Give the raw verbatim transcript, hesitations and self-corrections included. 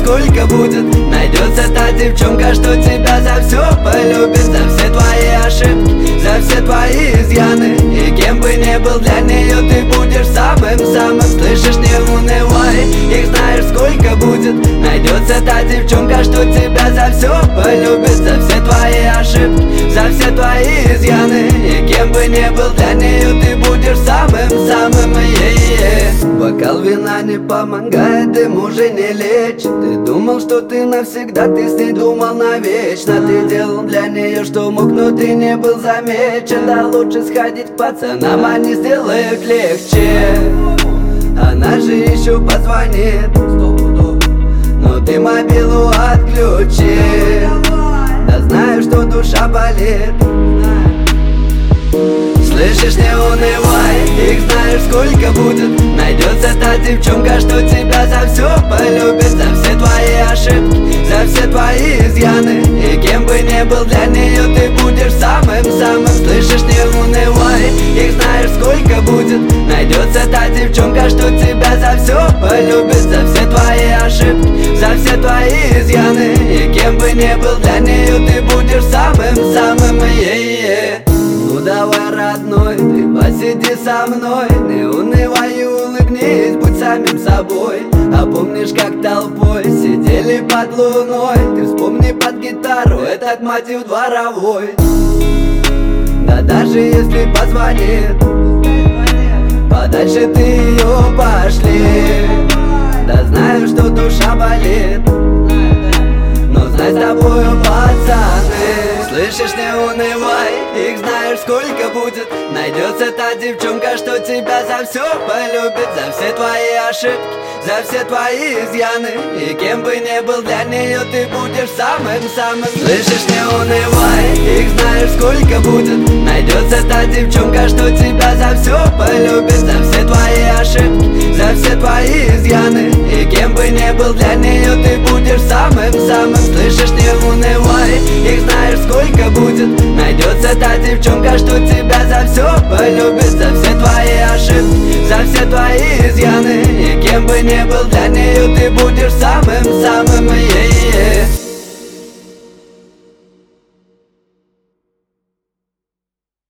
сколько будет. Найдется та девчонка, что тебя за все полюбит. За все твои ошибки, за все твои изъяны. И кем бы ни был для нее, ты будешь самым-самым. Слышишь, не унывай, их знаешь сколько будет. Найдется та девчонка, что тебя за все полюбит. За все твои ошибки, за все твои изъяны. И кем бы ни был для нее, ты будешь самым-самым. Бокал вина не помогает, им уже не лечит. Ты думал, что ты навсегда, ты с ней думал навечно. Ты делал для нее, что мог, но ты не был замечен. Да лучше сходить к пацанам, они сделают легче. Она же еще позвонит, но ты мобилу отключи. Да знаю, что душа болит. Слышишь, не унывай, их знаешь сколько будет. Найдется та девчонка, что тебя за все полюбит. За все твои ошибки, за все твои изъяны. И кем бы ни был для нее, ты будешь самым-самым. Слышишь, не унывай, их знаешь сколько будет. Найдется та девчонка, что тебя за все полюбит. За все твои ошибки, за все твои изъяны. И кем бы ни был для нее, ты будешь самым-самым. Ну давай, родной, ты посиди со мной. Не унывай и улыбнись, будь самим собой. А помнишь, как толпой сидели под луной? Ты вспомни под гитару этот мотив дворовой. Да даже если позвонит, подальше ты ее пошли. Да знаю, что душа болит, но знай, с тобою пацаны. Слышишь, не унывай, их знаешь сколько будет. Найдется та девчонка, что тебя за все полюбит. За все твои ошибки, за все твои изъяны. И кем бы ни был для нее, ты будешь самым-самым. Слышишь, не унывай, их знаешь сколько будет. Найдется та девчонка, что тебя за все полюбит. За все твои ошибки, за все твои изъяны. И кем бы ни был для нее, ты будешь самым-самым. Слышишь, не унывай, их знаешь сколько будет. Найдется та девчонка, что тебя за все полюбит. За все твои ошибки, за все твои изъяны. И кем бы ни был для нее, ты будешь самым-самым.